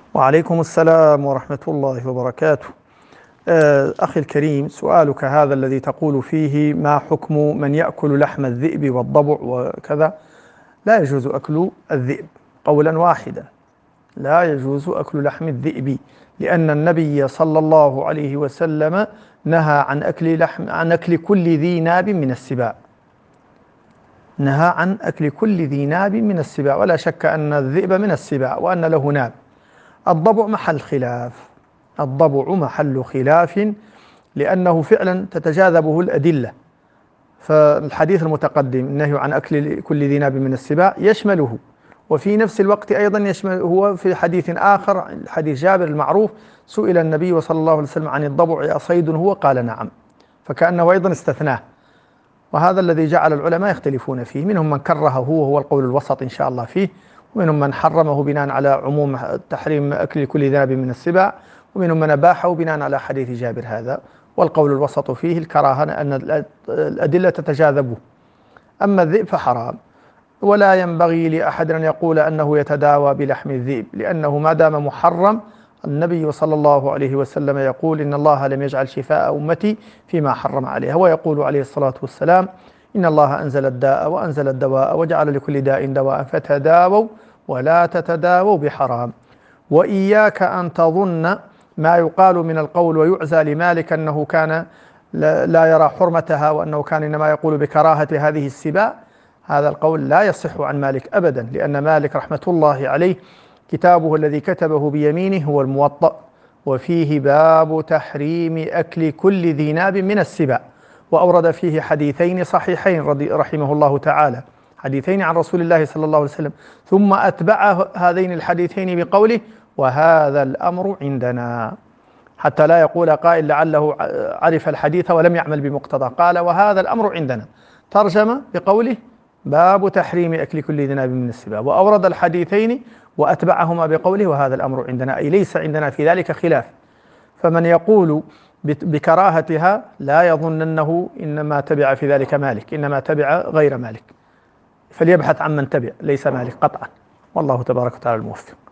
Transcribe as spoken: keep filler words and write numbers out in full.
وعليكم السلام ورحمة الله وبركاته. آه، أخي الكريم، سؤالك هذا الذي تقول فيه ما حكم من يأكل لحم الذئب والضبع وكذا؟ لا يجوز أكل الذئب قولا واحدا، لا يجوز أكل لحم الذئب، لأن النبي صلى الله عليه وسلم نهى عن أكل لحم عن أكل كل ذي ناب من السباع، نهى عن أكل كل ذي ناب من السباع، ولا شك أن الذئب من السباع وأن له ناب. الضبع محل خلاف، الضبع محل خلاف لأنه فعلا تتجاذبه الأدلة، فالحديث المتقدم النهي عن أكل كل ذي ناب من السباع يشمله، وفي نفس الوقت أيضا يشمل هو في حديث آخر، حديث جابر المعروف، سئل النبي صلى الله عليه وسلم عن الضبع أصيد هو؟ قال نعم، فكأنه أيضا استثناه. وهذا الذي جعل العلماء يختلفون فيه، منهم من كرهه وهو القول الوسط إن شاء الله فيه، ومنهم من حرمه بناء على عموم تحريم أكل كل ذي ناب من السباع، ومنهم من أباحه بناء على حديث جابر هذا. والقول الوسط فيه الكراهة، أن الأدلة تتجاذبه. أما الذئب فحرام، ولا ينبغي لأحد أن يقول أنه يتداوى بلحم الذئب، لأنه ما دام محرم، النبي صلى الله عليه وسلم يقول إن الله لم يجعل شفاء أمتي فيما حرم عليها، ويقول عليه الصلاة والسلام إن الله أنزل الداء وأنزل الدواء وجعل لكل داء دواء فتداووا ولا تتداووا بحرام. وإياك أن تظن ما يقال من القول ويعزى لمالك أنه كان لا يرى حرمتها، وأنه كان إنما يقول بكراهة هذه السباع. هذا القول لا يصح عن مالك أبدا، لأن مالك رحمة الله عليه كتابه الذي كتبه بيمينه هو الموطأ، وفيه باب تحريم أكل كل ذي ناب من السباع، وأورد فيه حديثين صحيحين رحمه الله تعالى، حديثين عن رسول الله صلى الله عليه وسلم، ثم أتبع هذين الحديثين بقوله وهذا الأمر عندنا، حتى لا يقول قائل لعله عرف الحديث ولم يعمل بمقتضى، قال وهذا الأمر عندنا، ترجم بقوله باب تحريم أكل كل ذي ناب من السباع، وأورد الحديثين وأتبعهما بقوله وهذا الأمر عندنا، أي ليس عندنا في ذلك خلاف. فمن يقول بكراهتها لا يظن أنه إنما تبع في ذلك مالك، إنما تبع غير مالك، فليبحث عن من تبع، ليس مالك قطعا، والله تبارك وتعالى الموفق.